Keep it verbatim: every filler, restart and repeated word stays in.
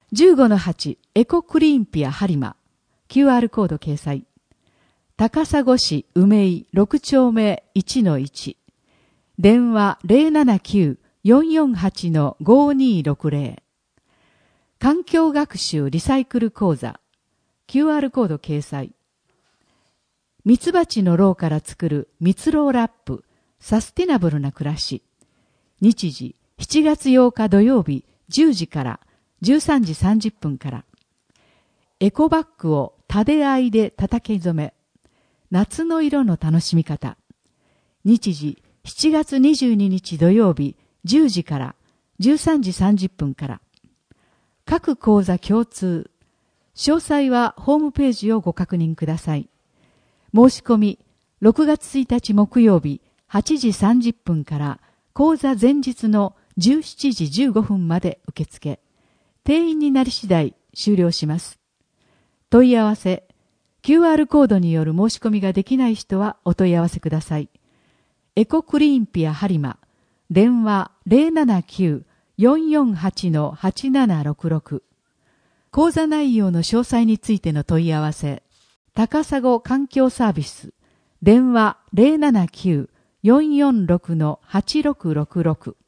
じゅうごのはち エコクリーンピア播磨 キューアール コード掲載。高砂市梅井ろく丁目 いちのいち 電話 ゼロななきゅう よんよんはち ごにろくゼロ 環境学習リサイクル講座 キューアール コード掲載。ミツバチの蝋から作る蜜蝋ラップサスティナブルな暮らし。日時しちがつようか土曜日じゅうじからじゅうさんじさんじゅっぷんから。エコバッグをタデアイで叩き染め。夏の色の楽しみ方。日時しちがつにじゅうににち土曜日じゅうじからじゅうさんじさんじゅっぷんから。各講座共通。詳細はホームページをご確認ください。申し込みろくがつついたち木曜日はちじさんじゅっぷんから講座前日のじゅうしちじじゅうごふんまで受付。定員になり次第終了します。問い合わせ、キューアール コードによる申し込みができない人はお問い合わせください。エコクリーンピア播磨、電話 ゼロななきゅう よんよんはち はちななろくろく。講座内容の詳細についての問い合わせ、高砂環境サービス、電話 ゼロななきゅう よんよんろく はちろくろくろく。